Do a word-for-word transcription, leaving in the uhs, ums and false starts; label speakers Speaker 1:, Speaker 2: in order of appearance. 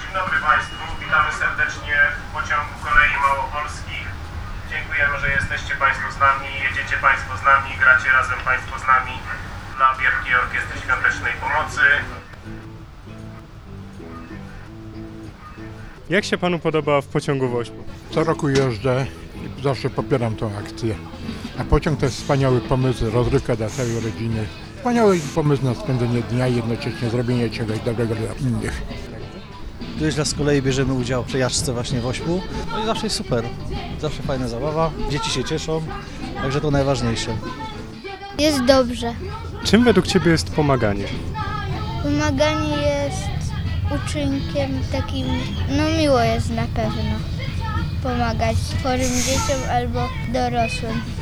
Speaker 1: Dzień dobry Państwu, witamy serdecznie w pociągu Kolei Małopolskich. Dziękujemy, że jesteście Państwo z nami, jedziecie Państwo z nami, gracie razem Państwo z nami dla Wielkiej Orkiestry Świątecznej Pomocy.
Speaker 2: Jak się Panu podoba w pociągu Wośpu?
Speaker 3: Co roku jeżdżę i zawsze popieram tą akcję. A pociąg to jest wspaniały pomysł, rozrywka dla całej rodziny. Wspaniały pomysł na spędzenie dnia i jednocześnie zrobienie czegoś dobrego dla innych.
Speaker 4: Nieźle z kolei bierzemy udział w przejażdżce właśnie w Ośpu. No i zawsze jest super, zawsze fajna zabawa, dzieci się cieszą, także to najważniejsze.
Speaker 5: Jest dobrze.
Speaker 2: Czym według Ciebie jest pomaganie?
Speaker 5: Pomaganie jest uczynkiem takim, no miło jest na pewno pomagać chorym dzieciom albo dorosłym.